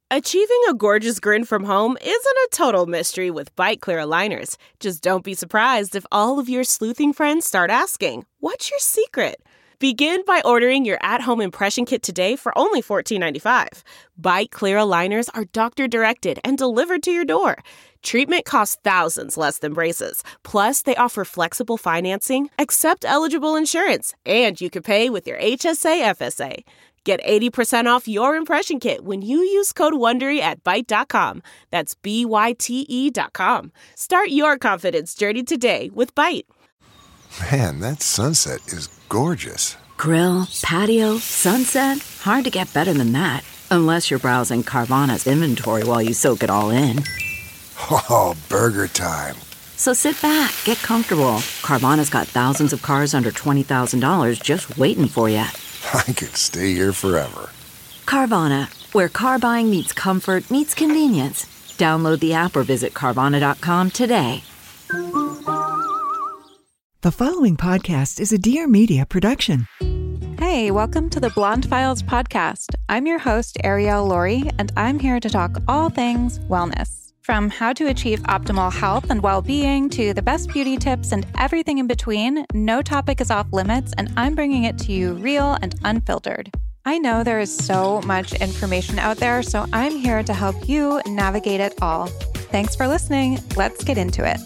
Achieving a gorgeous grin from home isn't a total mystery with Byte Clear aligners. Just don't be surprised if all of your sleuthing friends start asking, "What's your secret?" Begin by ordering your at-home impression kit today for only $14.95. Byte Clear aligners are doctor-directed and delivered to your door. Treatment costs thousands less than braces. Plus, they offer flexible financing, accept eligible insurance, and you can pay with your HSA FSA. Get 80% off your impression kit when you use code WONDERY at Byte.com. That's BYTE.com. Start your confidence journey today with Byte. Man, that sunset is gorgeous. Grill, patio, sunset. Hard to get better than that. Unless you're browsing Carvana's inventory while you soak it all in. Oh, burger time. So sit back, get comfortable. Carvana's got thousands of cars under $20,000 just waiting for you. I could stay here forever. Carvana, where car buying meets comfort meets convenience. Download the app or visit Carvana.com today. The following podcast is a Dear Media production. Hey, welcome to the Blonde Files podcast. I'm your host, Arielle Laurie, and I'm here to talk all things wellness. From how to achieve optimal health and well-being to the best beauty tips and everything in between, no topic is off limits, and I'm bringing it to you real and unfiltered. I know there is so much information out there, so I'm here to help you navigate it all. Thanks for listening. Let's get into it.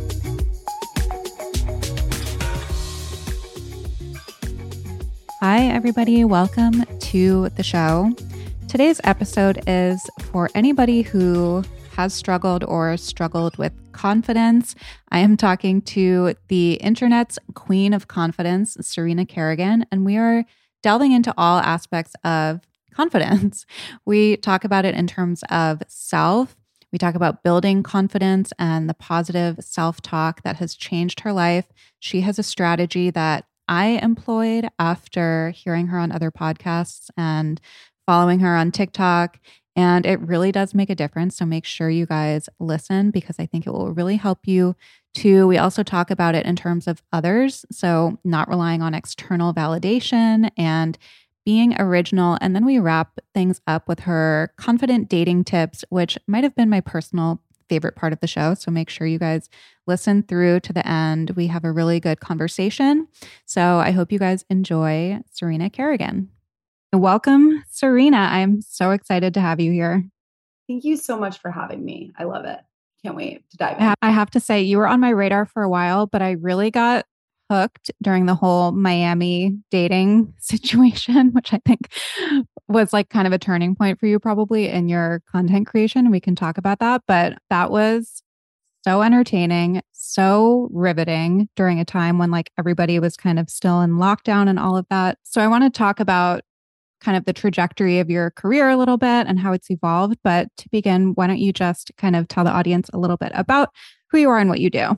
Hi, everybody. Welcome to the show. Today's episode is for anybody who has struggled or struggled with confidence. I am talking to the internet's queen of confidence, Serena Kerrigan, and we are delving into all aspects of confidence. We talk about it in terms of self. We talk about building confidence and the positive self-talk that has changed her life. She has a strategy that I employed after hearing her on other podcasts and following her on TikTok. And it really does make a difference. So make sure you guys listen because I think it will really help you too. We also talk about it in terms of others. So not relying on external validation and being original. And then we wrap things up with her confident dating tips, which might have been my personal favorite part of the show. So make sure you guys listen through to the end. We have a really good conversation. So I hope you guys enjoy Serena Kerrigan. Welcome, Serena. I'm so excited to have you here. Thank you so much for having me. I love it. Can't wait to dive in. I have to say, you were on my radar for a while, but I really got hooked during the whole Miami dating situation, which I think was like kind of a turning point for you probably in your content creation. We can talk about that, but that was so entertaining, so riveting during a time when like everybody was kind of still in lockdown and all of that. So I want to talk about kind of the trajectory of your career a little bit and how it's evolved. But to begin, why don't you just kind of tell the audience a little bit about who you are and what you do?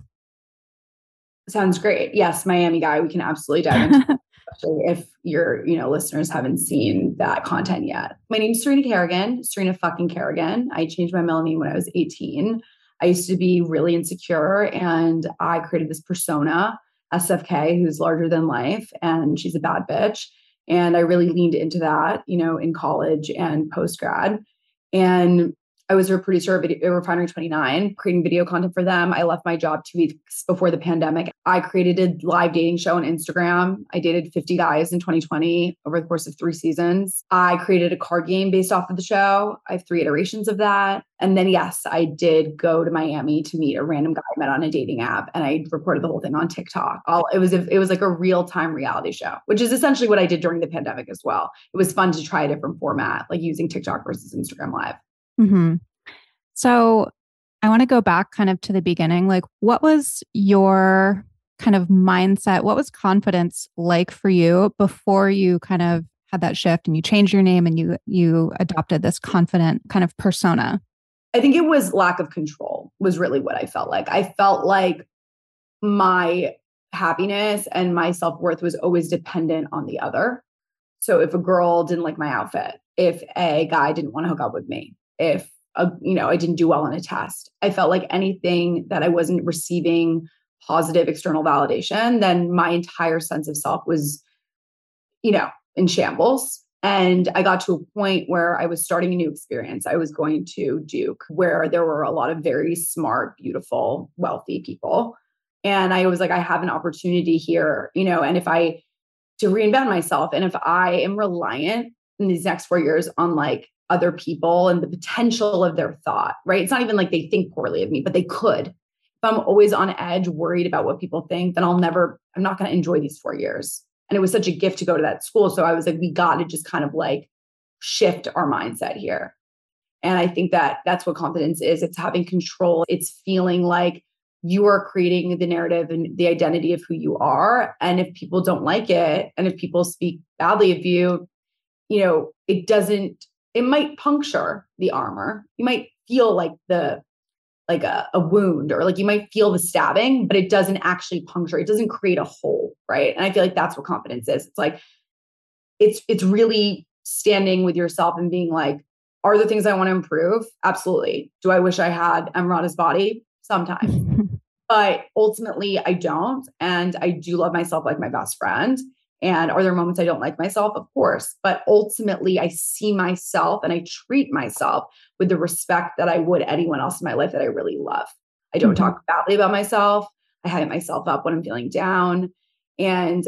Sounds great. Yes, Miami Guy. We can absolutely dive into that, especially if your listeners haven't seen that content yet. My name is Serena Kerrigan, Serena fucking Kerrigan. I changed my middle name when I was 18. I used to be really insecure and I created this persona, SFK, who's larger than life, and she's a bad bitch. And I really leaned into that, in college and post-grad. And I was a producer of Refinery29, creating video content for them. I left my job 2 weeks before the pandemic. I created a live dating show on Instagram. I dated 50 guys in 2020 over the course of 3 seasons. I created a card game based off of the show. I have 3 iterations of that. And then, yes, I did go to Miami to meet a random guy I met on a dating app. And I recorded the whole thing on TikTok. It was like a real-time reality show, which is essentially what I did during the pandemic as well. It was fun to try a different format, like using TikTok versus Instagram Live. Mm-hmm. So I want to go back kind of to the beginning. Like, what was your kind of mindset? What was confidence like for you before you kind of had that shift and you changed your name and you adopted this confident kind of persona? I think it was lack of control was really what I felt like. I felt like my happiness and my self-worth was always dependent on the other. So if a girl didn't like my outfit, if a guy didn't want to hook up with me, if I didn't do well on a test, I felt like anything that I wasn't receiving positive external validation, then my entire sense of self was, in shambles. And I got to a point where I was starting a new experience. I was going to Duke, where there were a lot of very smart, beautiful, wealthy people. And I was like, I have an opportunity here, and to reinvent myself. And if I am reliant in these next 4 years on like other people and the potential of their thought, right? It's not even like they think poorly of me, but they could. If I'm always on edge, worried about what people think, then I'm not going to enjoy these 4 years. And it was such a gift to go to that school. So I was like, we got to just kind of like shift our mindset here. And I think that that's what confidence is. It's having control. It's feeling like you are creating the narrative and the identity of who you are. And if people don't like it, and if people speak badly of you, it might puncture the armor. You might feel like a wound, or like you might feel the stabbing, but it doesn't actually puncture. It doesn't create a hole, right? And I feel like that's what confidence is. It's like, it's really standing with yourself and being like, are there things I want to improve? Absolutely. Do I wish I had Emrata's body? Sometimes. But ultimately, I don't. And I do love myself like my best friend. And are there moments I don't like myself? Of course. But ultimately, I see myself and I treat myself with the respect that I would anyone else in my life that I really love. I don't talk badly about myself. I hype myself up when I'm feeling down. And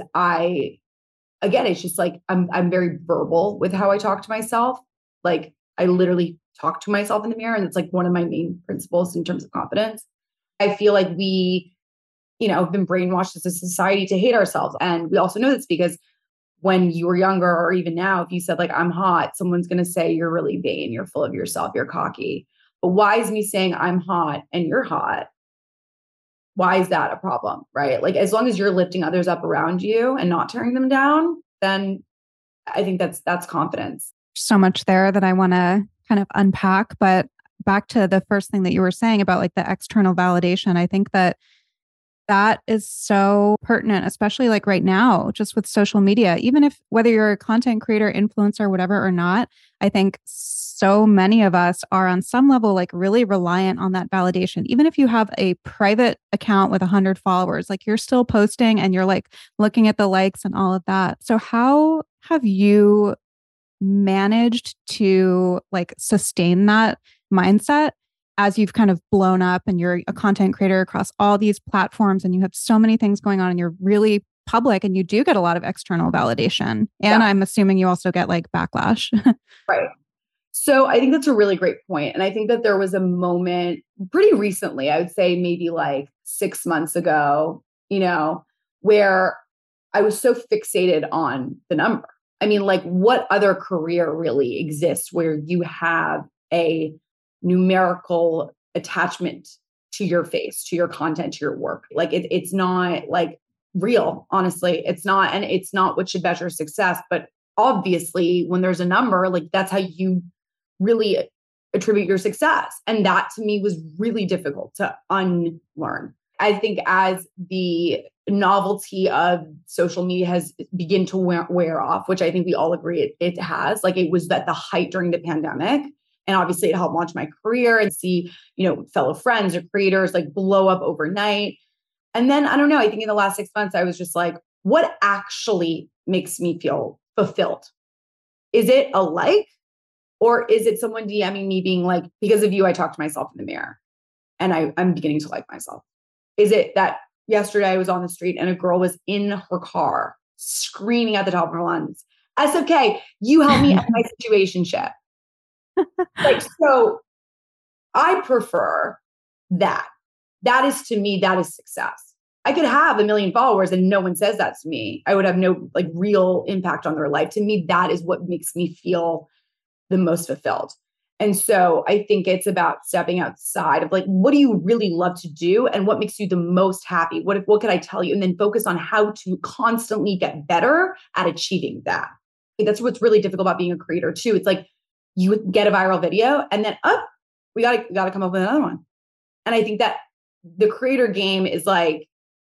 it's just like, I'm very verbal with how I talk to myself. Like I literally talk to myself in the mirror. And it's like one of my main principles in terms of confidence. I feel like we, have been brainwashed as a society to hate ourselves. And we also know this because when you were younger, or even now, if you said like, I'm hot, someone's going to say you're really vain, you're full of yourself, you're cocky. But why is me saying I'm hot and you're hot? Why is that a problem? Right? Like as long as you're lifting others up around you and not tearing them down, then I think that's confidence. So much there that I want to kind of unpack, but back to the first thing that you were saying about like the external validation, I think that is so pertinent, especially like right now, just with social media, even if whether you're a content creator, influencer, whatever or not, I think so many of us are on some level like really reliant on that validation. Even if you have a private account with 100 followers, like you're still posting and you're like looking at the likes and all of that. So how have you managed to like sustain that mindset as you've kind of blown up and you're a content creator across all these platforms and you have so many things going on and you're really public and you do get a lot of external validation? And I'm assuming you also get like backlash. Right. So I think that's a really great point. And I think that there was a moment pretty recently, I would say maybe like 6 months ago, where I was so fixated on the number. I mean, like what other career really exists where you have a numerical attachment to your face, to your content, to your work? Like it's not like real, honestly. It's not, and it's not what should measure success. But obviously when there's a number, like that's how you really attribute your success. And that to me was really difficult to unlearn. I think as the novelty of social media has begun to wear off, which I think we all agree it has, like it was at the height during the pandemic. And obviously it helped launch my career and see, fellow friends or creators like blow up overnight. And then, I don't know, I think in the last 6 months, I was just like, what actually makes me feel fulfilled? Is it a like, or is it someone DMing me being like, because of you, I talk to myself in the mirror and I'm beginning to like myself? Is it that yesterday I was on the street and a girl was in her car screaming at the top of her lungs, SFK, you help me end my situationship? Like, so I prefer that. That is, to me, that is success. I could have 1 million followers and no one says that to me. I would have no like real impact on their life. To me, that is what makes me feel the most fulfilled. And so I think it's about stepping outside of like, what do you really love to do? And what makes you the most happy? What could I tell you? And then focus on how to constantly get better at achieving that. That's what's really difficult about being a creator too. It's like, you get a viral video and then, we gotta come up with another one. And I think that the creator game is like,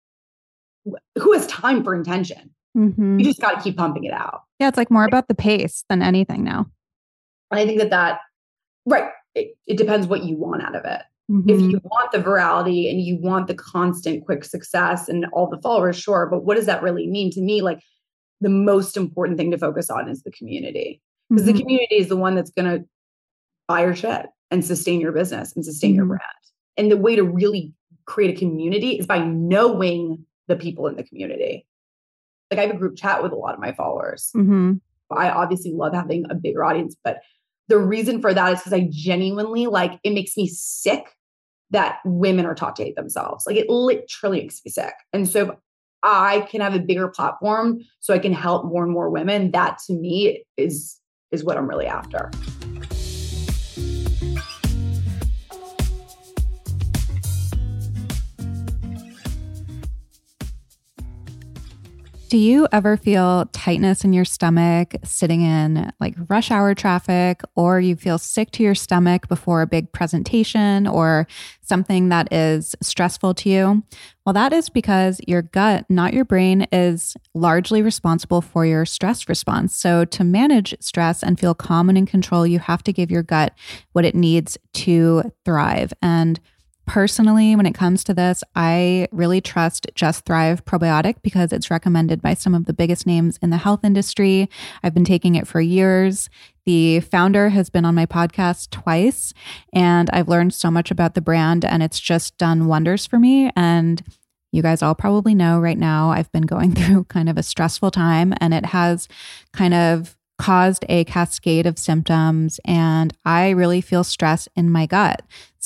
who has time for intention? You just got to keep pumping it out. Yeah. It's like more about the pace than anything now. And I think that right. It depends what you want out of it. If you want the virality and you want the constant quick success and all the followers, sure. But what does that really mean to me? Like the most important thing to focus on is the community, because the community is the one that's going to buy your shit and sustain your business and sustain your brand. And the way to really create a community is by knowing the people in the community. Like, I have a group chat with a lot of my followers. I obviously love having a bigger audience, but the reason for that is because I genuinely, like, it makes me sick that women are taught to hate themselves. Like, it literally makes me sick. And so if I can have a bigger platform so I can help more and more women, that to me is what I'm really after. Do you ever feel tightness in your stomach sitting in like rush hour traffic, or you feel sick to your stomach before a big presentation or something that is stressful to you? Well, that is because your gut, not your brain, is largely responsible for your stress response. So to manage stress and feel calm and in control, you have to give your gut what it needs to thrive. And personally, when it comes to this, I really trust Just Thrive Probiotic because it's recommended by some of the biggest names in the health industry. I've been taking it for years. The founder has been on my podcast twice, and I've learned so much about the brand, and it's just done wonders for me. And you guys all probably know right now I've been going through kind of a stressful time, and it has kind of caused a cascade of symptoms, and I really feel stress in my gut.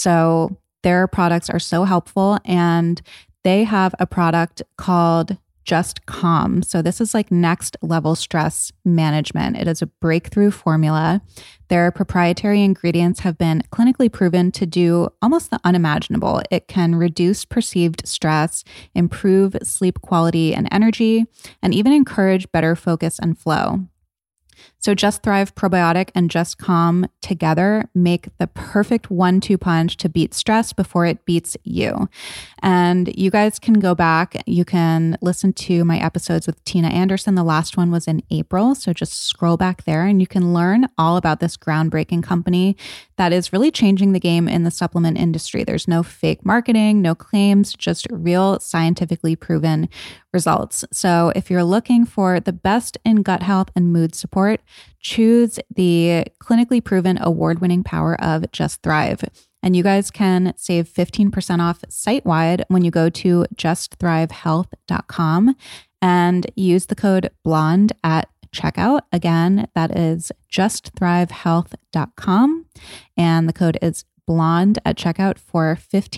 So their products are so helpful, and they have a product called Just Calm. So this is like next level stress management. It is a breakthrough formula. Their proprietary ingredients have been clinically proven to do almost the unimaginable. It can reduce perceived stress, improve sleep quality and energy, and even encourage better focus and flow. So Just Thrive Probiotic and Just Calm together make the perfect 1-2 punch to beat stress before it beats you. And you guys can go back. You can listen to my episodes with Tina Anderson. The last one was in April. So just scroll back there and you can learn all about this groundbreaking company that is really changing the game in the supplement industry. There's no fake marketing, no claims, just real scientifically proven results. So if you're looking for the best in gut health and mood support, choose the clinically proven award-winning power of Just Thrive. And you guys can save 15% off site-wide when you go to justthrivehealth.com and use the code BLONDE at checkout. Again, that is justthrivehealth.com. And the code is BLONDE at checkout for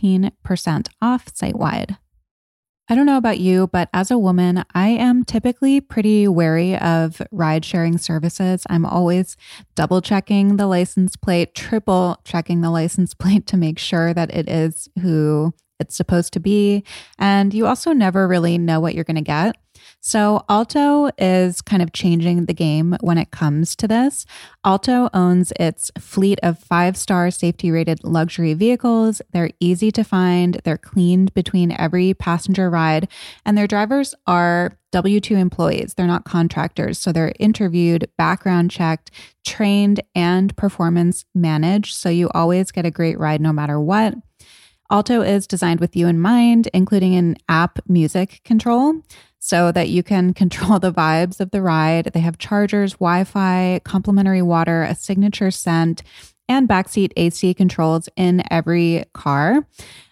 15% off site-wide. I don't know about you, but as a woman, I am typically pretty wary of ride-sharing services. I'm always double-checking the license plate, triple-checking the license plate to make sure that it is who it's supposed to be. And you also never really know what you're going to get. So Alto is kind of changing the game when it comes to this. Alto owns its fleet of 5-star safety-rated luxury vehicles. They're easy to find. They're cleaned between every passenger ride. And their drivers are W-2 employees. They're not contractors. So they're interviewed, background checked, trained, and performance managed. So you always get a great ride no matter what. Alto is designed with you in mind, including an app music control so that you can control the vibes of the ride. They have chargers, Wi-Fi, complimentary water, a signature scent, and backseat AC controls in every car.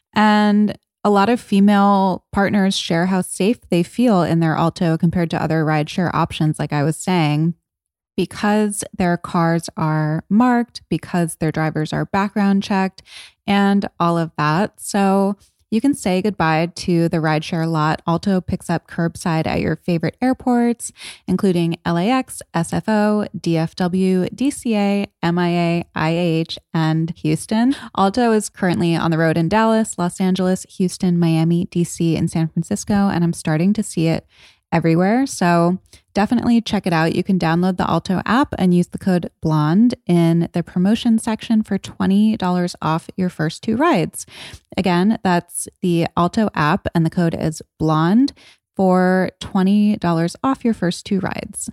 And a lot of female partners share how safe they feel in their Alto compared to other rideshare options, like I was saying, because their cars are marked, because their drivers are background checked, and all of that. So you can say goodbye to the rideshare lot. Alto picks up curbside at your favorite airports, including LAX, SFO, DFW, DCA, MIA, IAH, and Houston. Alto is currently on the road in Dallas, Los Angeles, Houston, Miami, DC, and San Francisco, and I'm starting to see it everywhere. So definitely check it out. You can download the Alto app and use the code BLONDE in the promotion section for $20 off your first 2 rides. Again, that's the Alto app and the code is BLONDE for $20 off your first 2 rides.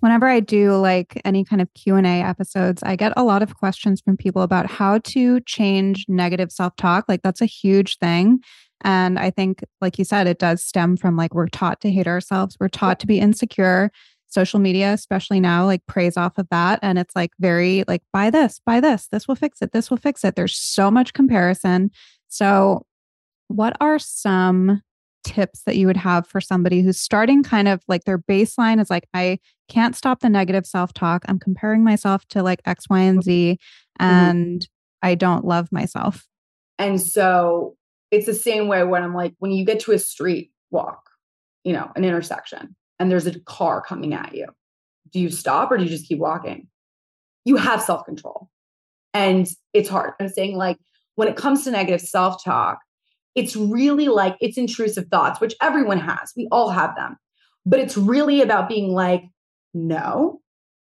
Whenever I do like any kind of Q&A episodes, I get a lot of questions from people about how to change negative self-talk. Like that's a huge thing. And I think, like you said, it does stem from like we're taught to hate ourselves. We're taught to be insecure. Social media, especially now, like preys off of that. And it's like very like, buy this, this will fix it. This will fix it. There's so much comparison. So what are some tips that you would have for somebody who's starting kind of like their baseline is like, I can't stop the negative self-talk. I'm comparing myself to like X, Y, and Z, and I don't love myself. And so it's the same way when I'm like, when you get to a street walk, you know, an intersection, and there's a car coming at you, do you stop or do you just keep walking? You have self-control. And it's hard. I'm saying like, when it comes to negative self-talk, it's really like, it's intrusive thoughts, which everyone has. We all have them. But it's really about being like, no,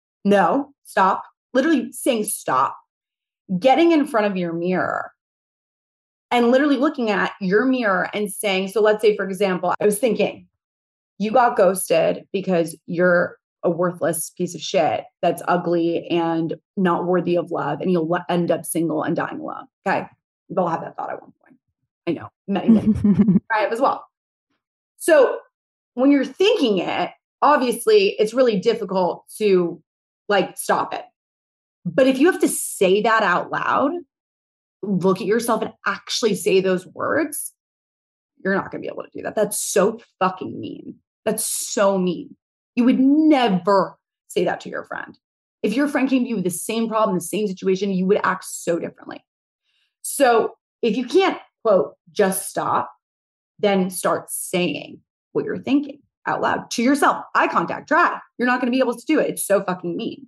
stop. Literally saying stop. Getting in front of your mirror and literally looking at your mirror and saying, so let's say, for example, I was thinking, you got ghosted because you're a worthless piece of shit that's ugly and not worthy of love, and you'll end up single and dying alone. Okay. We've all had that thought at one point. I know, many. I have as well. So when you're thinking it, obviously it's really difficult to like stop it. But if you have to say that out loud, look at yourself and actually say those words, you're not going to be able to do that. That's so fucking mean. That's so mean. You would never say that to your friend. If your friend came to you with the same problem, the same situation, you would act so differently. So if you can't, quote, just stop, then start saying what you're thinking out loud to yourself. Eye contact, try. You're not going to be able to do it. It's so fucking mean.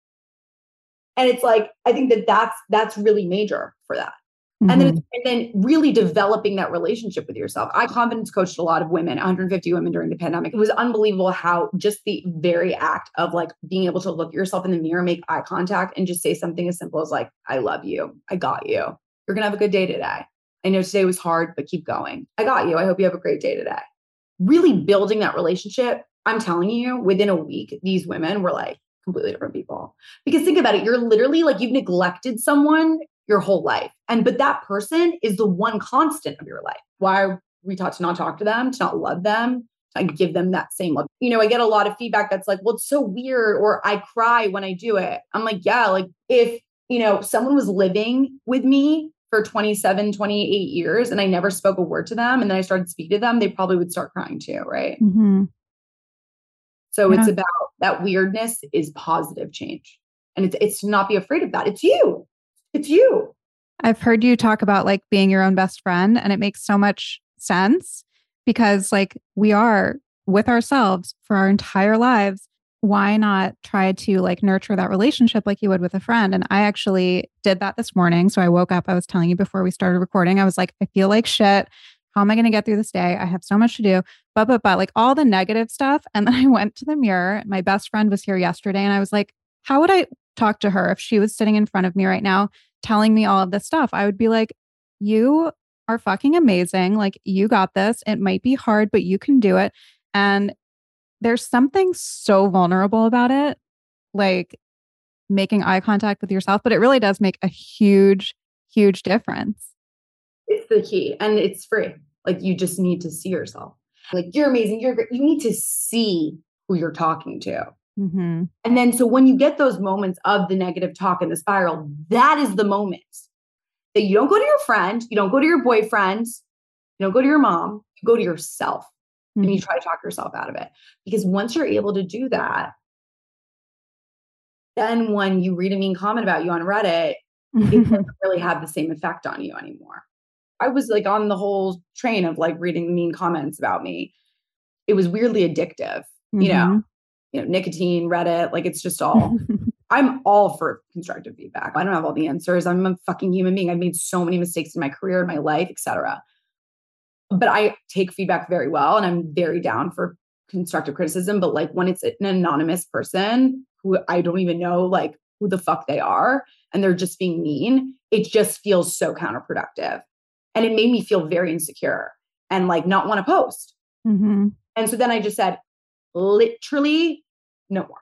And it's like, I think that's really major for that. And then really developing that relationship with yourself. I confidence coached a lot of women, 150 women during the pandemic. It was unbelievable how just the very act of like being able to look at yourself in the mirror, make eye contact, and just say something as simple as like, I love you. I got you. You're going to have a good day today. I know today was hard, but keep going. I got you. I hope you have a great day today. Really building that relationship. I'm telling you, within a week, these women were like completely different people. Because think about it. You're literally like, you've neglected someone your whole life. But that person is the one constant of your life. Why are we taught to not talk to them, to not love them, to give them that same love? You know, I get a lot of feedback that's like, well, it's so weird, or I cry when I do it. I'm like, yeah, like if, you know, someone was living with me for 27, 28 years and I never spoke a word to them, and then I started speaking to them, they probably would start crying too, right? So it's about that weirdness is positive change. And it's to not be afraid of that. It's you. It's you. I've heard you talk about like being your own best friend, and it makes so much sense because like we are with ourselves for our entire lives. Why not try to like nurture that relationship like you would with a friend? And I actually did that this morning. So I woke up, I was telling you before we started recording, I was like, I feel like shit. How am I going to get through this day? I have so much to do, but like all the negative stuff. And then I went to the mirror. My best friend was here yesterday, and I was like, how would I talk to her if she was sitting in front of me right now telling me all of this stuff? I would be like, you are fucking amazing. Like you got this. It might be hard, but you can do it. And there's something so vulnerable about it, like making eye contact with yourself, but it really does make a huge, huge difference. It's the key, and it's free. Like you just need to see yourself. Like you're amazing. You're great. You need to see who you're talking to. And then, so when you get those moments of the negative talk and the spiral, that is the moment that you don't go to your friend, you don't go to your boyfriend, you don't go to your mom, you go to yourself and you try to talk yourself out of it. Because once you're able to do that, then when you read a mean comment about you on Reddit, it doesn't really have the same effect on you anymore. I was like on the whole train of like reading mean comments about me. It was weirdly addictive, you know, nicotine, Reddit, like it's just all, I'm all for constructive feedback. I don't have all the answers. I'm a fucking human being. I've made so many mistakes in my career, in my life, etc. But I take feedback very well, and I'm very down for constructive criticism. But like when it's an anonymous person who I don't even know like who the fuck they are, and they're just being mean, it just feels so counterproductive. And it made me feel very insecure and like not want to post. And so then I just said, literally no more.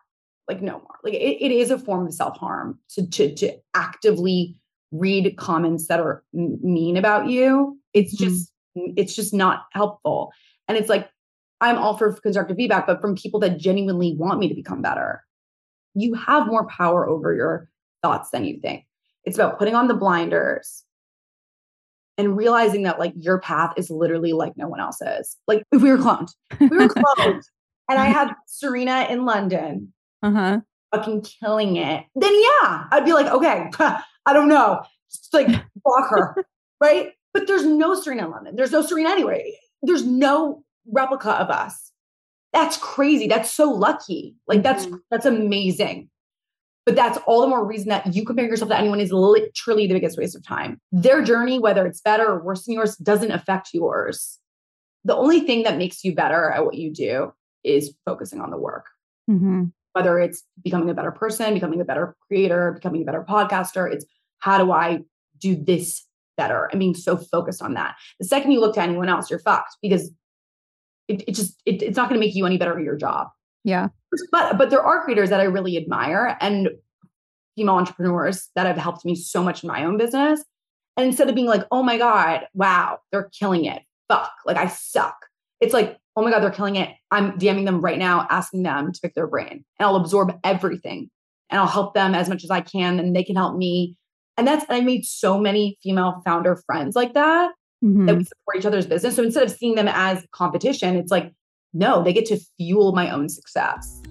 Like no more. Like it is a form of self-harm to actively read comments that are mean about you. It's just not helpful. And it's like, I'm all for constructive feedback, but from people that genuinely want me to become better. You have more power over your thoughts than you think. It's about putting on the blinders and realizing that like your path is literally like no one else's. Like if we were cloned, and I had Serena in London fucking killing it, then yeah, I'd be like, okay, I don't know. Just like block her. Right. But there's no Serena in London. There's no Serena anywhere. There's no replica of us. That's crazy. That's so lucky. Like that's amazing. But that's all the more reason that you comparing yourself to anyone is literally the biggest waste of time. Their journey, whether it's better or worse than yours, doesn't affect yours. The only thing that makes you better at what you do is focusing on the work. Whether it's becoming a better person, becoming a better creator, becoming a better podcaster, it's how do I do this better? And being so focused on that. The second you look to anyone else, you're fucked because it's not going to make you any better at your job. Yeah. But there are creators that I really admire and female entrepreneurs that have helped me so much in my own business. And instead of being like, oh my God, wow, they're killing it. Fuck, like I suck. It's like, oh my God, they're killing it. I'm DMing them right now, asking them to pick their brain and I'll absorb everything and I'll help them as much as I can and they can help me. And I made so many female founder friends like that, that we support each other's business. So instead of seeing them as competition, it's like, no, they get to fuel my own success.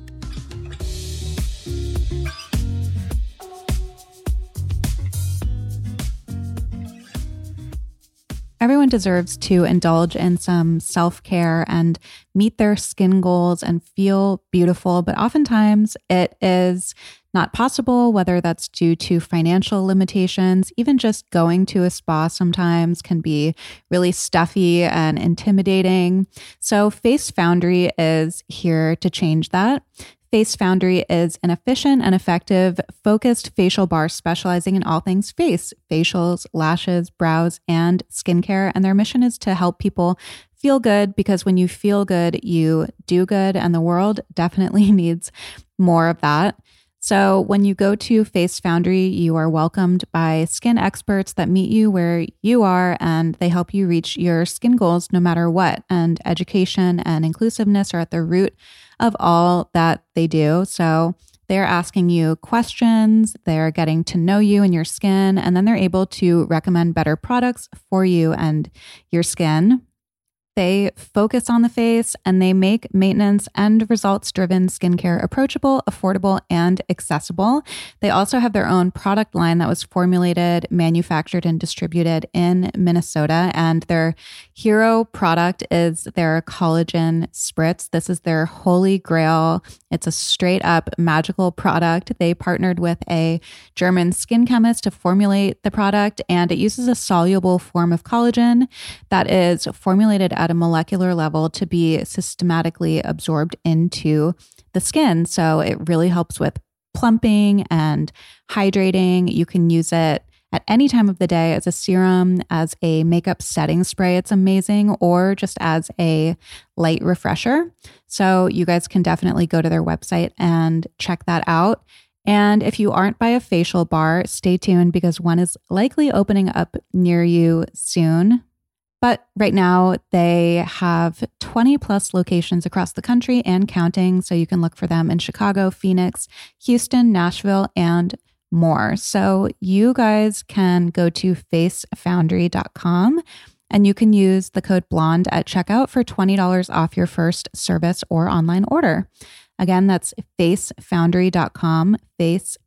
Everyone deserves to indulge in some self-care and meet their skin goals and feel beautiful, but oftentimes it is not possible, whether that's due to financial limitations. Even just going to a spa sometimes can be really stuffy and intimidating. So Face Foundry is here to change that. Face Foundry is an efficient and effective focused facial bar specializing in all things face, facials, lashes, brows, and skincare. And their mission is to help people feel good because when you feel good, you do good. And the world definitely needs more of that. So when you go to Face Foundry, you are welcomed by skin experts that meet you where you are and they help you reach your skin goals no matter what. And education and inclusiveness are at the root of all that they do. So they're asking you questions, they're getting to know you and your skin, and then they're able to recommend better products for you and your skin. They focus on the face and they make maintenance and results-driven skincare approachable, affordable, and accessible. They also have their own product line that was formulated, manufactured, and distributed in Minnesota. And their hero product is their collagen spritz. This is their holy grail. It's a straight-up magical product. They partnered with a German skin chemist to formulate the product, and it uses a soluble form of collagen that is formulated at a molecular level to be systematically absorbed into the skin. So it really helps with plumping and hydrating. You can use it at any time of the day as a serum, as a makeup setting spray. It's amazing, or just as a light refresher. So you guys can definitely go to their website and check that out. And if you aren't by a facial bar, stay tuned because one is likely opening up near you soon. But right now they have 20 plus locations across the country and counting. So you can look for them in Chicago, Phoenix, Houston, Nashville, and more. So you guys can go to facefoundry.com and you can use the code BLONDE at checkout for $20 off your first service or online order. Again, that's facefoundry.com, face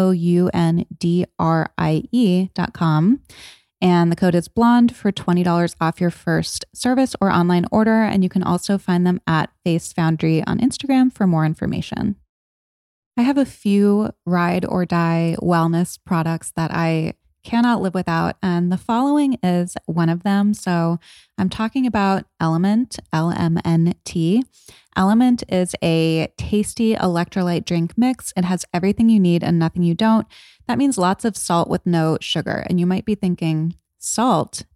FOUNDRIE.com. And the code is BLONDE for $20 off your first service or online order. And you can also find them at Face Foundry on Instagram for more information. I have a few ride or die wellness products that I cannot live without, and the following is one of them. So I'm talking about Element, LMNT. Element is a tasty electrolyte drink mix. It has everything you need and nothing you don't. That means lots of salt with no sugar. And you might be thinking, salt?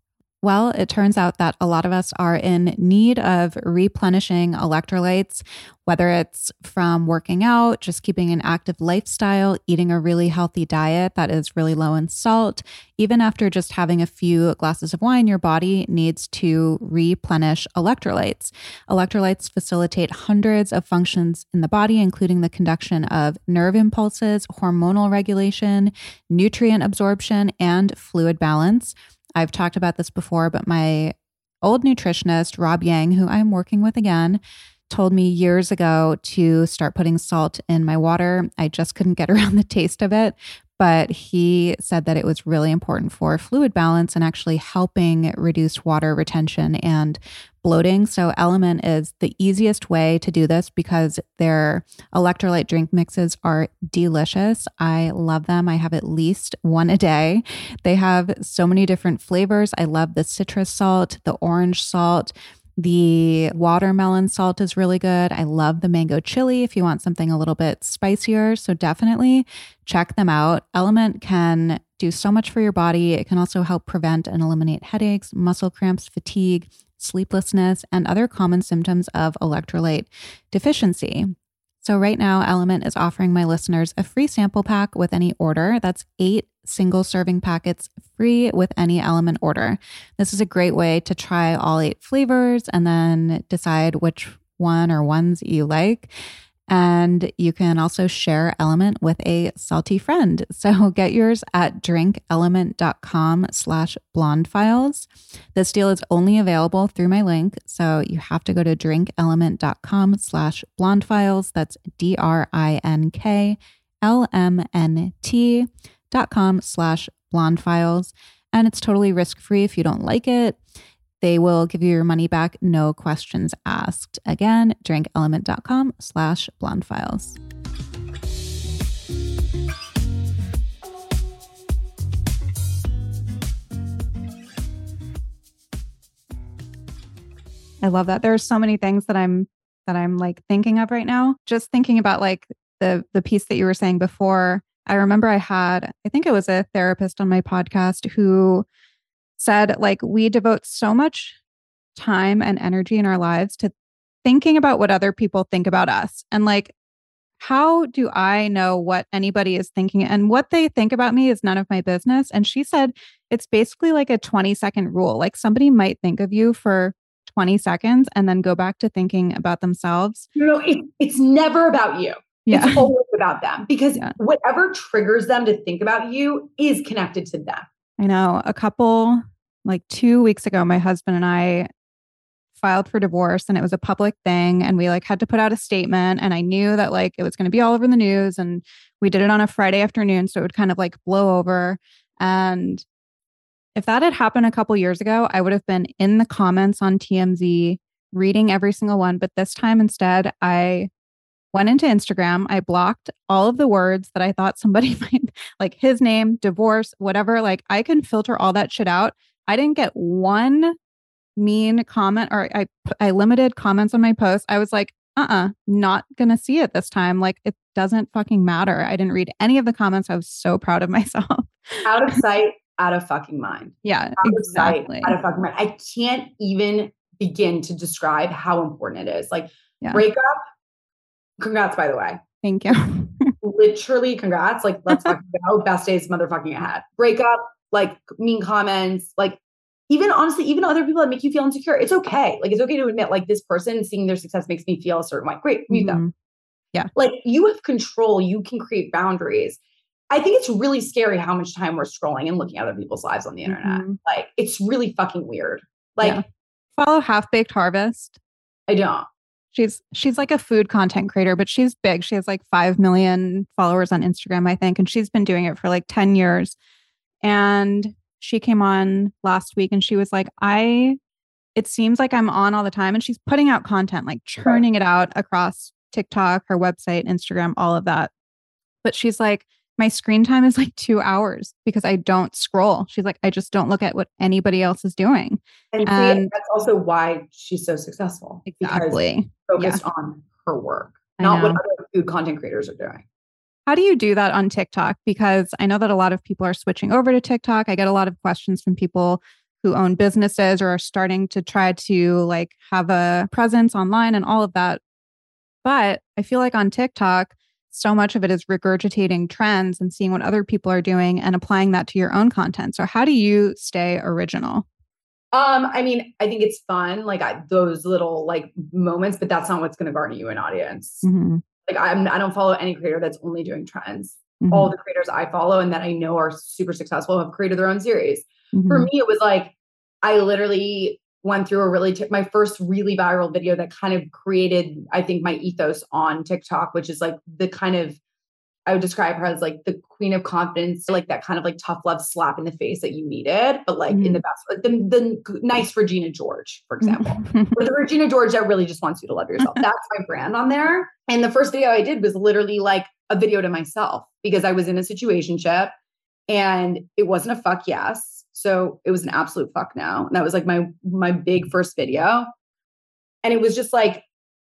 Well, it turns out that a lot of us are in need of replenishing electrolytes, whether it's from working out, just keeping an active lifestyle, eating a really healthy diet that is really low in salt. Even after just having a few glasses of wine, your body needs to replenish electrolytes. Electrolytes facilitate hundreds of functions in the body, including the conduction of nerve impulses, hormonal regulation, nutrient absorption, and fluid balance. I've talked about this before, but my old nutritionist, Rob Yang, who I'm working with again, told me years ago to start putting salt in my water. I just couldn't get around the taste of it, but he said that it was really important for fluid balance and actually helping reduce water retention and bloating. So Element is the easiest way to do this because their electrolyte drink mixes are delicious. I love them. I have at least one a day. They have so many different flavors. I love the citrus salt, the orange salt. The watermelon salt is really good. I love the mango chili if you want something a little bit spicier. So definitely check them out. Element can do so much for your body. It can also help prevent and eliminate headaches, muscle cramps, fatigue, sleeplessness, and other common symptoms of electrolyte deficiency. So right now, Element is offering my listeners a free sample pack with any order. That's 8 single serving packets free with any Element order. This is a great way to try all 8 flavors and then decide which one or ones you like. And you can also share Element with a salty friend. So get yours at drinkelement.com/blondefiles. This deal is only available through my link. So you have to go to drinkelement.com/blondefiles. That's DRINKLMNT.com/blondefiles. And it's totally risk-free if you don't like it. They will give you your money back, no questions asked. Again, drinkelement.com/blondefiles. I love that. There are so many things that I'm like thinking of right now. Just thinking about like the piece that you were saying before. I remember I think it was a therapist on my podcast who said, like, we devote so much time and energy in our lives to thinking about what other people think about us. And like, how do I know what anybody is thinking? And what they think about me is none of my business. And she said, it's basically like a 20-second rule. Like somebody might think of you for 20 seconds and then go back to thinking about themselves. No, it's never about you. Yeah. It's always about them because whatever triggers them to think about you is connected to them. I know. Like 2 weeks ago, my husband and I filed for divorce and it was a public thing. And we like had to put out a statement. And I knew that like it was going to be all over the news. And we did it on a Friday afternoon. So it would kind of like blow over. And if that had happened a couple years ago, I would have been in the comments on TMZ reading every single one. But this time instead, I went into Instagram. I blocked all of the words that I thought somebody might like his name, divorce, whatever. Like I can filter all that shit out. I didn't get one mean comment or I limited comments on my post. I was like, not going to see it this time. Like it doesn't fucking matter. I didn't read any of the comments. I was so proud of myself. Out of sight, out of fucking mind. Yeah, out exactly. Of sight, out of fucking mind. I can't even begin to describe how important it is. Like breakup. Congrats, by the way. Thank you. Literally, congrats. Like, let's fucking go. Best days motherfucking ahead. Breakup, like mean comments, like even honestly, even other people that make you feel insecure. It's okay. Like, it's okay to admit, like, this person seeing their success makes me feel a certain way. Great, mute them. Yeah. Like, you have control. You can create boundaries. I think it's really scary how much time we're scrolling and looking at other people's lives on the internet. Like, it's really fucking weird. Like, follow Half Baked Harvest. I don't. She's like a food content creator, but she's big. She has like 5 million followers on Instagram, I think. And she's been doing it for like 10 years. And she came on last week and she was like, it seems like I'm on all the time. And she's putting out content, like churning it out across TikTok, her website, Instagram, all of that. But she's like, my screen time is like 2 hours because I don't scroll. She's like, I just don't look at what anybody else is doing. And that's also why she's so successful. Exactly. Focused on her work, not what other food content creators are doing. How do you do that on TikTok? Because I know that a lot of people are switching over to TikTok. I get a lot of questions from people who own businesses or are starting to try to like have a presence online and all of that. But I feel like on TikTok, so much of it is regurgitating trends and seeing what other people are doing and applying that to your own content. So how do you stay original? I mean, I think it's fun, like those little like moments, but that's not what's going to garner you an audience. Mm-hmm. Like I don't follow any creator that's only doing trends. Mm-hmm. All the creators I follow and that I know are super successful have created their own series. Mm-hmm. For me, it was like, I literally went through my first really viral video that kind of created, I think, my ethos on TikTok, which is like the kind of, I would describe her as like the queen of confidence, like that kind of like tough love slap in the face that you needed, but like in the best, like the nice Regina George, for example, or the Regina George that really just wants you to love yourself. That's my brand on there. And the first video I did was literally like a video to myself because I was in a situationship and it wasn't a fuck yes. So it was an absolute fuck no. And that was like my big first video. And it was just like,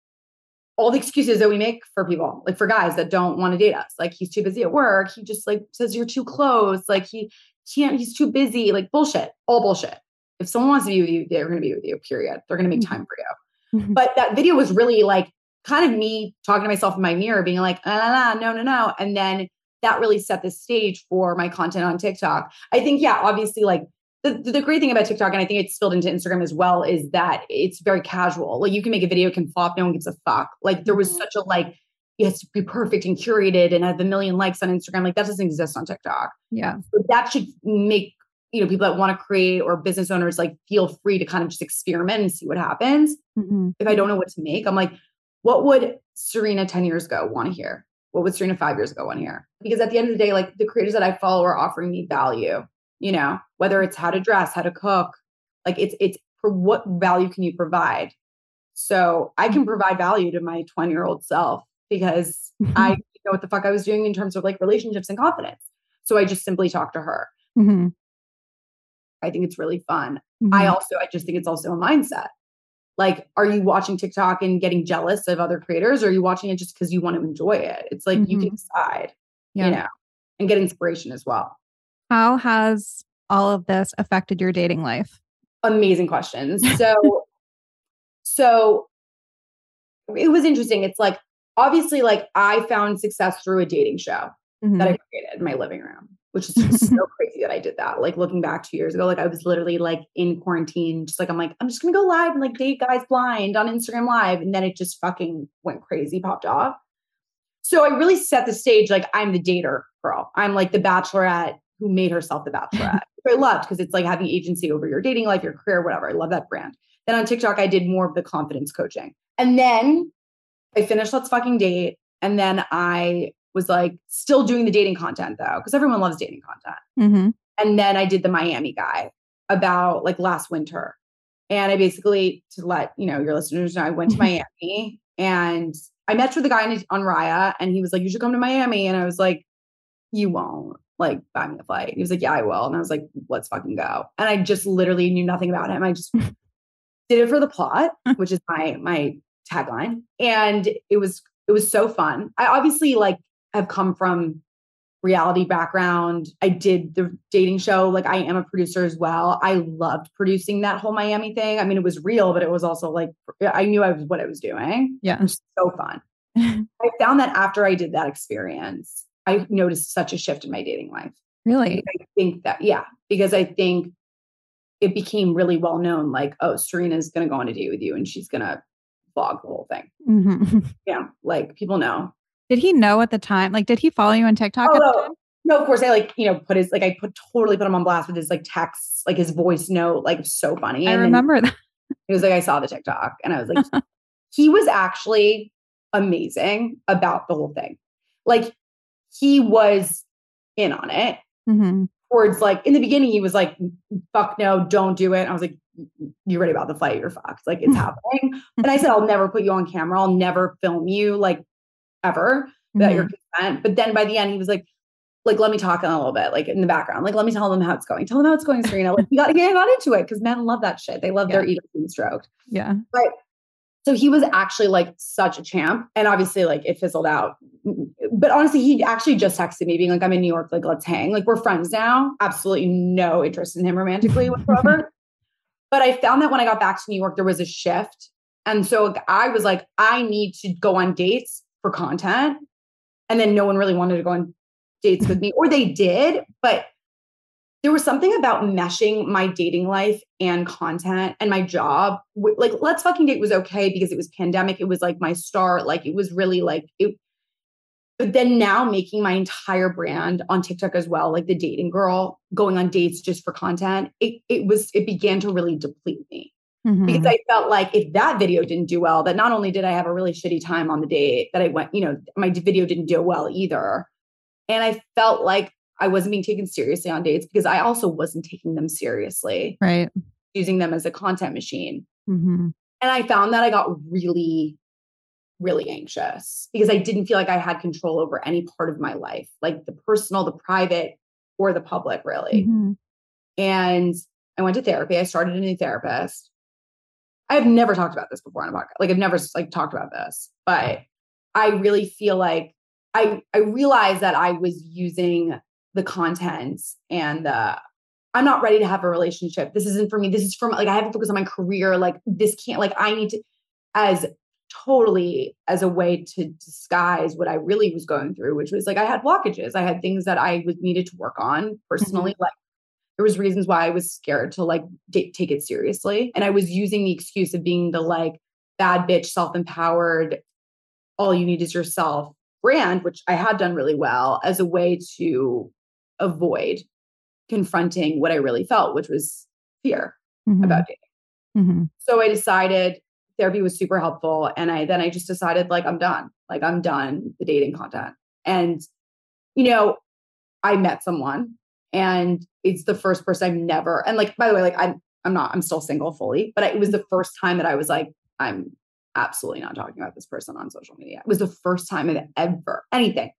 all the excuses that we make for people, like for guys that don't want to date us. Like he's too busy at work. He just like says you're too close. Like he can't, he's too busy. Like bullshit, all bullshit. If someone wants to be with you, they're going to be with you, period. They're going to make time for you. Mm-hmm. But that video was really like kind of me talking to myself in my mirror being like, no. And then that really set the stage for my content on TikTok. I think, yeah, obviously like the great thing about TikTok, and I think it's spilled into Instagram as well, is that it's very casual. Like you can make a video, can flop, no one gives a fuck. Like there was such a like, it has to be perfect and curated and have 1 million likes on Instagram. Like that doesn't exist on TikTok. Yeah. So that should make, people that want to create or business owners like feel free to kind of just experiment and see what happens. Mm-hmm. If I don't know what to make, I'm like, what would Serena 10 years ago want to hear? What would Serena 5 years ago want to hear? Because at the end of the day, like the creators that I follow are offering me value. Whether it's how to dress, how to cook, like it's for what value can you provide? So I can provide value to my 20-year-old self because I know what the fuck I was doing in terms of like relationships and confidence. So I just simply talk to her. Mm-hmm. I think it's really fun. Mm-hmm. I just think it's also a mindset. Like, are you watching TikTok and getting jealous of other creators, or are you watching it just because you want to enjoy it? It's like, you can decide, and get inspiration as well. How has all of this affected your dating life? Amazing questions. So it was interesting. It's like, obviously, like I found success through a dating show that I created in my living room, which is just so crazy that I did that. Like looking back 2 years ago, like I was literally like in quarantine, just like, I'm just going to go live and like date guys blind on Instagram Live. And then it just fucking went crazy, popped off. So I really set the stage. Like I'm the dater girl. I'm like the bachelorette who made herself the bachelorette, which I loved because it's like having agency over your dating life, your career, whatever. I love that brand. Then on TikTok, I did more of the confidence coaching. And then I finished Let's Fucking Date. And then I was like still doing the dating content though, because everyone loves dating content. Mm-hmm. And then I did the Miami guy about like last winter. And I basically, to let your listeners know, I went to Miami and I met with a guy on Raya and he was like, you should come to Miami. And I was like, you won't like buy me a flight. He was like, yeah, I will. And I was like, let's fucking go. And I just literally knew nothing about him. I just did it for the plot, which is my tagline. And it was so fun. I obviously like have come from reality background. I did the dating show. Like I am a producer as well. I loved producing that whole Miami thing. I mean, it was real, but it was also like, I knew what I was doing. Yeah. It was so fun. I found that after I did that experience, I noticed such a shift in my dating life. Really? I think that, because I think it became really well known, like, oh, Serena's going to go on a date with you and she's going to vlog the whole thing. Mm-hmm. Yeah. Like people know. Did he know at the time? Like, did he follow you on TikTok? At the time? No, of course. I like, totally put him on blast with his like texts, like his voice note, like so funny. I remember that. It was like, I saw the TikTok and I was like, he was actually amazing about the whole thing. Like he was in on it. Mm-hmm. Towards like in the beginning, he was like, fuck no, don't do it. And I was like, you ready about the fight? You're fucked. Like it's happening. And I said, I'll never put you on camera. I'll never film you like ever without your consent. But then by the end, he was like, let me talk a little bit, like in the background, like, let me tell them how it's going. Tell them how it's going, Serena. Like you got to get into it because men love that shit. They love their ego being stroked. Yeah. But so he was actually like such a champ. And obviously like it fizzled out. But honestly, he actually just texted me being like, I'm in New York, like let's hang. Like we're friends now. Absolutely no interest in him romantically whatsoever. But I found that when I got back to New York, there was a shift. And so I was like, I need to go on dates for content. And then no one really wanted to go on dates with me, or they did, but there was something about meshing my dating life and content and my job. Like, Let's Fucking Date was okay because it was pandemic. It was like my start. Like, it was really like it. But then now making my entire brand on TikTok as well, like the dating girl, going on dates just for content, it began to really deplete me. Because I felt like if that video didn't do well, that not only did I have a really shitty time on the date, that I went, my video didn't do well either. And I felt like I wasn't being taken seriously on dates because I also wasn't taking them seriously. Right. Using them as a content machine. Mm-hmm. And I found that I got really, really anxious because I didn't feel like I had control over any part of my life, like the personal, the private, or the public, really. Mm-hmm. And I went to therapy. I started a new therapist. I have never talked about this before on a podcast. Like, I've never talked about this, but I really feel like I realized that I was using the content and I'm not ready to have a relationship. This isn't for me. This is for I have to focus on my career. Like, this can't, I need to, as a way to disguise what I really was going through, which was I had blockages. I had things that I needed to work on personally. Mm-hmm. There was reasons why I was scared to take it seriously. And I was using the excuse of being the bad bitch, self-empowered, all you need is yourself brand, which I had done really well, as a way to avoid confronting what I really felt, which was fear about dating. Mm-hmm. So I decided therapy was super helpful. And I just decided I'm done. I'm done with the dating content. And, I met someone. And it's the first person I've never, and by the way, I'm still single fully, but it was the first time that I was I'm absolutely not talking about this person on social media. It was the first time I've ever anything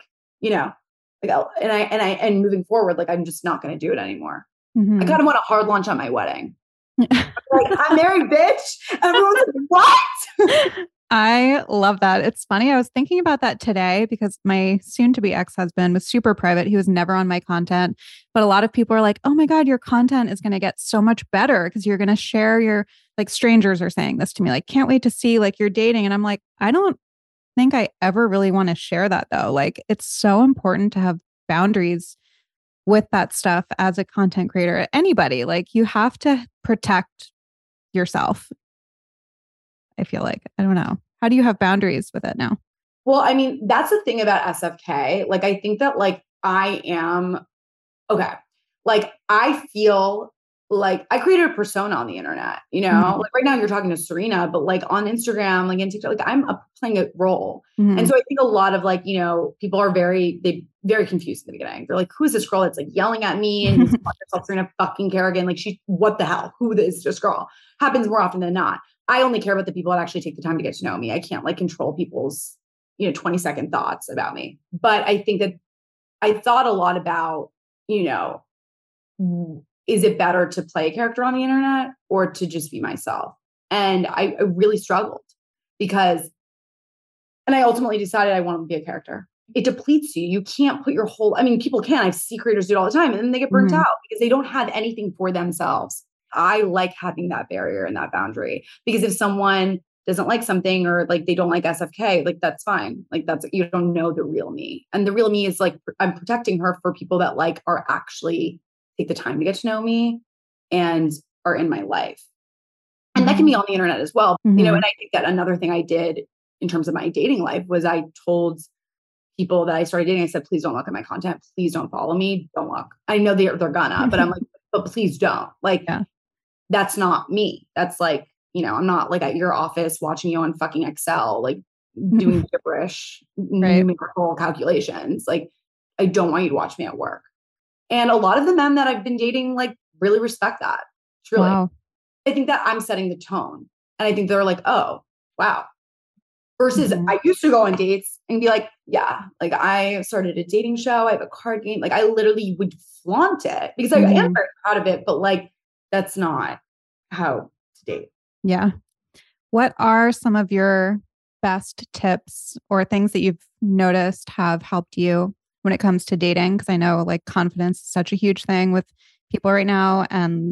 and moving forward, I'm just not going to do it anymore. Mm-hmm. I kind of want a hard launch on my wedding. I'm married, bitch. Everyone's what? I love that. It's funny. I was thinking about that today because my soon-to-be ex-husband was super private. He was never on my content. But a lot of people are like, oh my God, your content is going to get so much better because you're going to share your, strangers are saying this to me, can't wait to see your dating. And I'm like, I don't think I ever really want to share that though. It's so important to have boundaries with that stuff as a content creator. Anybody, you have to protect yourself. I feel I don't know. How do you have boundaries with it now? Well, I mean, that's the thing about SFK. I think that I am, okay. I feel I created a persona on the internet, Mm-hmm. right now you're talking to Serena, but on Instagram, in TikTok, I'm playing a role. Mm-hmm. And so I think a lot of people are very confused in the beginning. They're who is this girl that's yelling at me and calling herself Serena fucking Kerrigan? What the hell? Who is this girl? Happens more often than not. I only care about the people that actually take the time to get to know me. I can't control people's, 20-second thoughts about me. But I think that I thought a lot about, is it better to play a character on the internet or to just be myself? And I really struggled and I ultimately decided I want to be a character. It depletes you. You can't put your whole, people can. I see creators do it all the time and then they get burnt out because they don't have anything for themselves. I like having that barrier and that boundary because if someone doesn't like something or they don't like SFK, that's fine. You don't know the real me. And the real me is I'm protecting her for people that are actually take the time to get to know me and are in my life. And that can be on the internet as well. Mm-hmm. And I think that another thing I did in terms of my dating life was I told people that I started dating, I said, please don't look at my content. Please don't follow me. Don't look. I know they're gonna, but I'm but please don't. That's not me. That's I'm not at your office watching you on fucking Excel, doing gibberish, numerical calculations. I don't want you to watch me at work. And a lot of the men that I've been dating, really respect that. Truly. Wow. I think that I'm setting the tone. And I think they're oh, wow. Versus I used to go on dates and be yeah, I started a dating show. I have a card game. I literally would flaunt it because I am very proud of it, but that's not how to date. Yeah. What are some of your best tips or things that you've noticed have helped you when it comes to dating? Because I know confidence is such a huge thing with people right now. And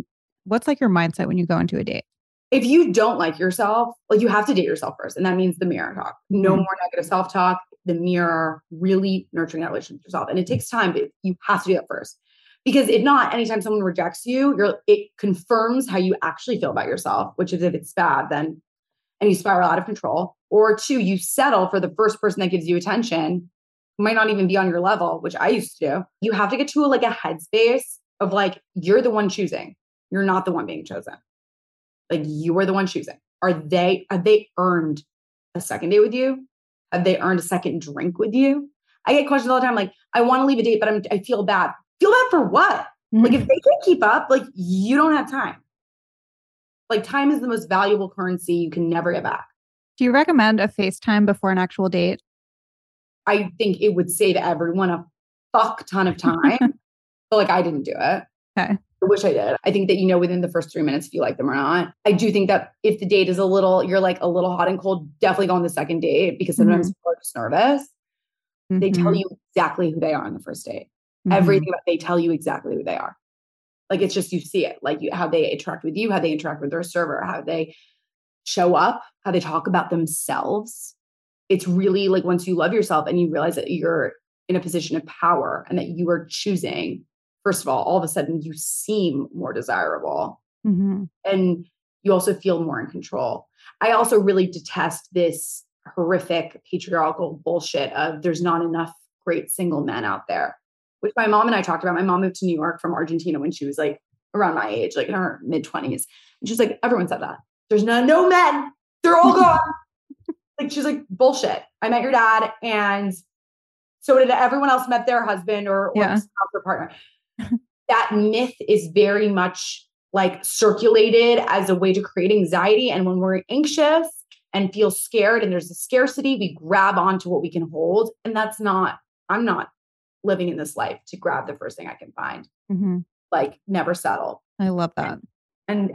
what's like your mindset when you go into a date? If you don't like yourself, like you have to date yourself first. And that means the mirror talk. No more negative self-talk, the mirror, really nurturing that relationship with yourself. And it takes time, but you have to do that first. Because if not, anytime someone rejects you, it confirms how you actually feel about yourself, which is if it's bad, then, and you spiral out of control. Or two, you settle for the first person that gives you attention, who might not even be on your level, which I used to do. You have to get to a headspace of like, you're the one choosing. You're not the one being chosen. Like you are the one choosing. Have they earned a second date with you? Have they earned a second drink with you? I get questions all the time. Like, I want to leave a date, but I feel bad. Feel bad for what? Mm-hmm. Like if they can't keep up, like you don't have time. Like time is the most valuable currency you can never get back. Do you recommend a FaceTime before an actual date? I think it would save everyone a fuck ton of time. But like I didn't do it. Okay. I wish I did. I think that within the first 3 minutes if you like them or not. I do think that if the date is you're like a little hot and cold, definitely go on the second date because sometimes people are just nervous. Mm-hmm. They tell you exactly who they are on the first date. Mm-hmm. Everything about they tell you exactly who they are. Like it's just you see it, like how they interact with you, how they interact with their server, how they show up, how they talk about themselves. It's really like once you love yourself and you realize that you're in a position of power and that you are choosing. First of all of a sudden you seem more desirable and you also feel more in control. I also really detest this horrific patriarchal bullshit of there's not enough great single men out there, which my mom and I talked about. My mom moved to New York from Argentina when she was like around my age, like in her mid-20s. And she's like, everyone said that. There's no men. They're all gone. Like she's like, bullshit. I met your dad and so did everyone else met their husband or spouse or partner. That myth is very much like circulated as a way to create anxiety. And when we're anxious and feel scared and there's a scarcity, we grab onto what we can hold. And I'm not living in this life to grab the first thing I can find. Mm-hmm. Like never settle. I love that. And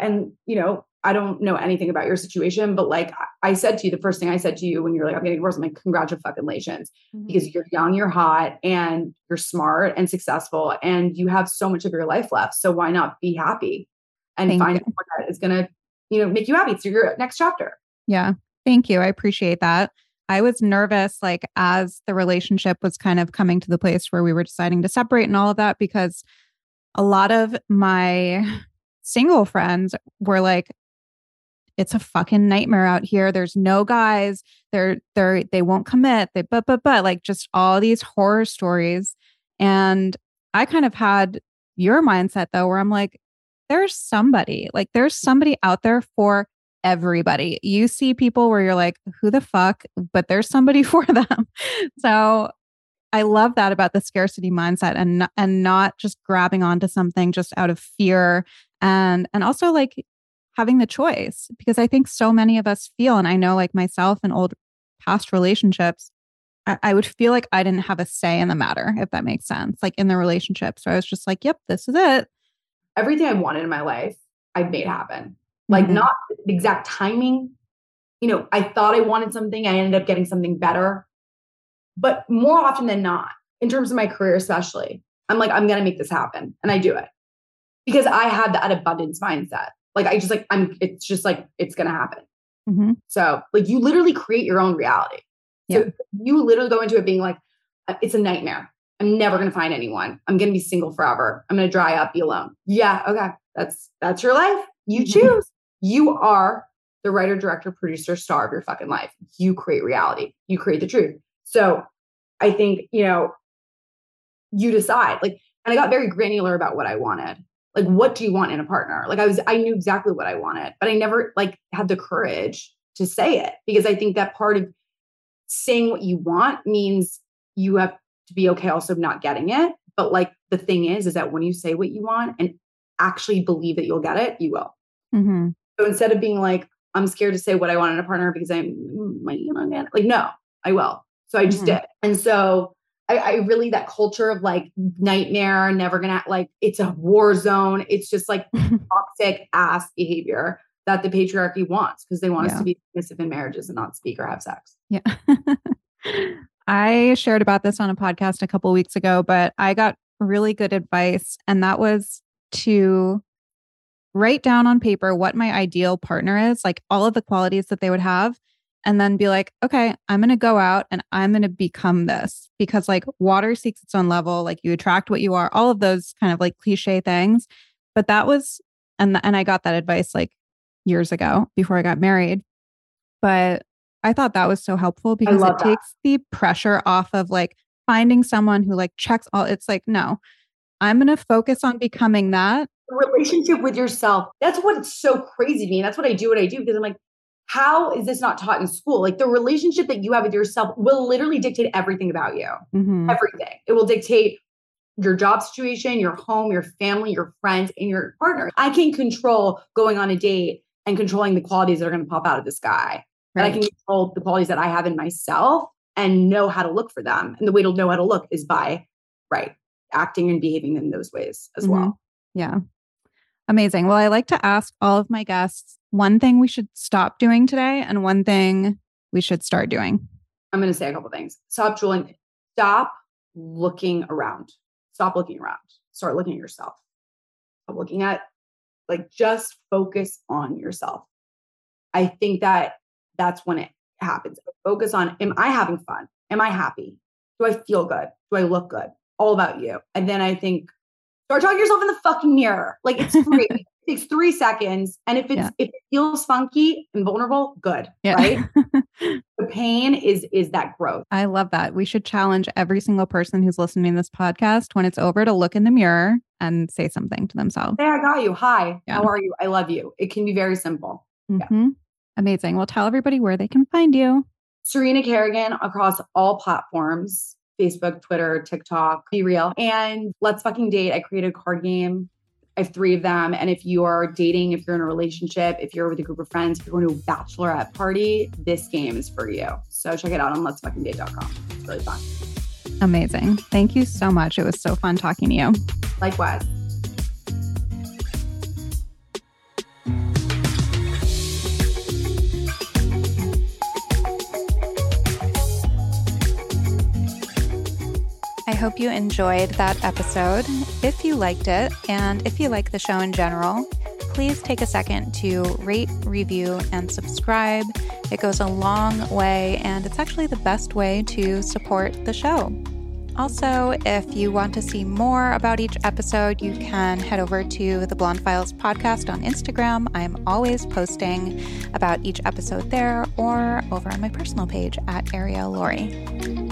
I don't know anything about your situation, but like I said to you, the first thing I said to you when you're like, I'm getting divorced, I'm like, congratulations, because you're young, you're hot, and you're smart and successful, and you have so much of your life left. So why not be happy and find someone that is going to, make you happy through your next chapter? Yeah. Thank you. I appreciate that. I was nervous, like as the relationship was kind of coming to the place where we were deciding to separate and all of that, because a lot of my single friends were like, it's a fucking nightmare out here. There's no guys. They won't commit. But like just all these horror stories. And I kind of had your mindset though, where I'm like, there's somebody out there for everybody. You see people where you're like, who the fuck? But there's somebody for them. So I love that about the scarcity mindset and not just grabbing onto something just out of fear and also like having the choice, because I think so many of us feel, and I know like myself in old past relationships, I would feel like I didn't have a say in the matter, if that makes sense, like in the relationship. So I was just like, yep, this is it. Everything I wanted in my life, I made happen. Like not the exact timing. I thought I wanted something. I ended up getting something better. But more often than not, in terms of my career especially, I'm like, I'm going to make this happen. And I do it. Because I have that abundance mindset. Like, it's just like, it's going to happen. Mm-hmm. So like, you literally create your own reality. So you literally go into it being like, it's a nightmare. I'm never going to find anyone. I'm going to be single forever. I'm going to dry up, be alone. Yeah. Okay. That's your life. You choose. You are the writer, director, producer, star of your fucking life. You create reality. You create the truth. So I think, you decide, like, and I got very granular about what I wanted. Like, what do you want in a partner? Like I knew exactly what I wanted, but I never like had the courage to say it, because I think that part of saying what you want means you have to be okay also not getting it. But like, the thing is that when you say what you want and actually believe that you'll get it, you will. Mm-hmm. So instead of being like, I'm scared to say what I want in a partner because I might not get it. Like, no, I will. So I just did. And so I really, that culture of like nightmare, never gonna, like, it's a war zone. It's just like toxic ass behavior that the patriarchy wants, because they want us to be submissive in marriages and not speak or have sex. Yeah. I shared about this on a podcast a couple of weeks ago, but I got really good advice. And that was to write down on paper what my ideal partner is, like all of the qualities that they would have, and then be like, okay, I'm going to go out and I'm going to become this, because like water seeks its own level, like you attract what you are, all of those kind of like cliche things. But that was, and I got that advice like years ago before I got married. But I thought that was so helpful because it takes the pressure off of like finding someone who like checks all. It's like, no, I'm going to focus on becoming that. The relationship with yourself. That's what's so crazy to me. And that's what I do because I'm like, how is this not taught in school? Like the relationship that you have with yourself will literally dictate everything about you. Mm-hmm. Everything. It will dictate your job situation, your home, your family, your friends, and your partner. I can control going on a date and controlling the qualities that are going to pop out of this guy. Right. And I can control the qualities that I have in myself and know how to look for them. And the way to know how to look is by, acting and behaving in those ways as well. Yeah. Amazing. Well, I like to ask all of my guests one thing we should stop doing today and one thing we should start doing. I'm going to say a couple things. Stop looking around. Stop looking around. Start looking at yourself. Stop looking at, just focus on yourself. I think that's when it happens. Focus on, am I having fun? Am I happy? Do I feel good? Do I look good? All about you. And then I think, start talking to yourself in the fucking mirror. Like it's free. It takes 3 seconds. And if it feels funky and vulnerable, good. Yeah. Right? The pain is that growth. I love that. We should challenge every single person who's listening to this podcast when it's over to look in the mirror and say something to themselves. Hey, I got you. Hi. Yeah. How are you? I love you. It can be very simple. Mm-hmm. Yeah. Amazing. Well, tell everybody where they can find you. Serena Kerrigan across all platforms. Facebook, Twitter, TikTok, Be Real. And Let's Fucking Date. I created a card game. I have 3 of them. And if you are dating, if you're in a relationship, if you're with a group of friends, if you're going to a bachelorette party, this game is for you. So check it out on letsfuckingdate.com. It's really fun. Amazing. Thank you so much. It was so fun talking to you. Likewise. I hope you enjoyed that episode. If you liked it, and if you like the show in general, please take a second to rate, review, and subscribe. It goes a long way, and it's actually the best way to support the show. Also, if you want to see more about each episode, you can head over to the Blonde Files podcast on Instagram. I'm always posting about each episode there, or over on my personal page at Ariel Laurie.